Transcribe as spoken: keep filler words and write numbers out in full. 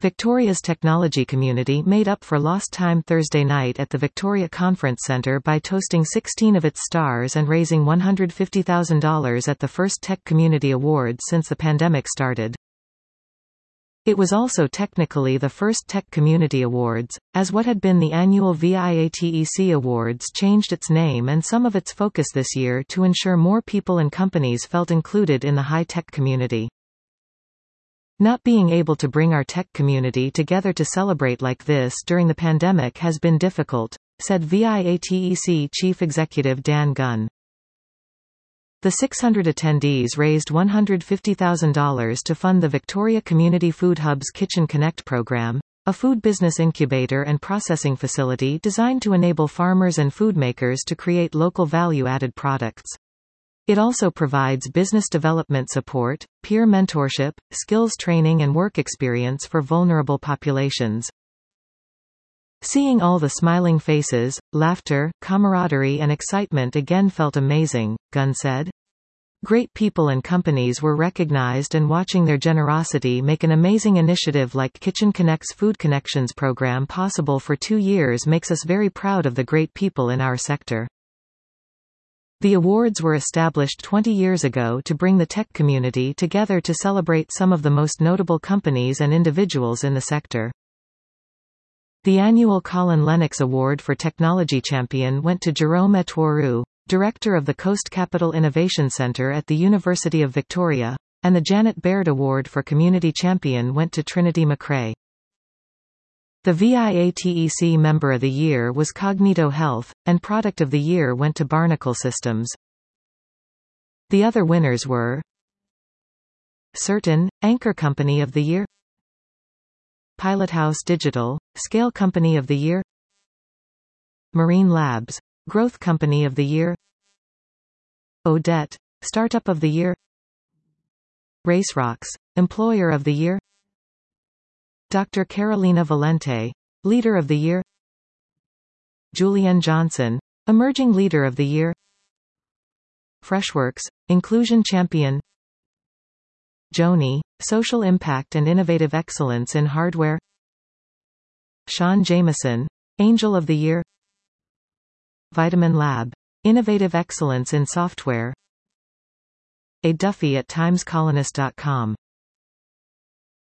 Victoria's technology community made up for lost time Thursday night at the Victoria Conference Centre by toasting sixteen of its stars and raising one hundred fifty thousand dollars at the first Tech Community Awards since the pandemic started. It was also technically the first Tech Community Awards, as what had been the annual VIATEC Awards changed its name and some of its focus this year to ensure more people and companies felt included in the high-tech community. Not being able to bring our tech community together to celebrate like this during the pandemic has been difficult, said VIATEC Chief Executive Dan Gunn. The six hundred attendees raised one hundred fifty thousand dollars to fund the Victoria Community Food Hub's Kitchen Connect program, a food business incubator and processing facility designed to enable farmers and food makers to create local value-added products. It also provides business development support, peer mentorship, skills training and work experience for vulnerable populations. Seeing all the smiling faces, laughter, camaraderie and excitement again felt amazing, Gunn said. Great people and companies were recognized, and watching their generosity make an amazing initiative like Kitchen Connect's Food Connections program possible for two years makes us very proud of the great people in our sector. The awards were established twenty years ago to bring the tech community together to celebrate some of the most notable companies and individuals in the sector. The annual Colin Lennox Award for Technology Champion went to Jerome Etworu, Director of the Coast Capital Innovation Centre at the University of Victoria, and the Janet Baird Award for Community Champion went to Trinity McRae. The VIATEC Member of the Year was Cognito Health, and Product of the Year went to Barnacle Systems. The other winners were Certain, Anchor Company of the Year, Pilothouse Digital, Scale Company of the Year, Marine Labs, Growth Company of the Year, Odette, Startup of the Year, RaceRocks, Employer of the Year, Doctor Carolina Valente, Leader of the Year, Julianne Johnson, Emerging Leader of the Year, Freshworks, Inclusion Champion, Joni, Social Impact and Innovative Excellence in Hardware, Sean Jameson, Angel of the Year, Vitamin Lab, Innovative Excellence in Software, A Duffy at times colonist dot com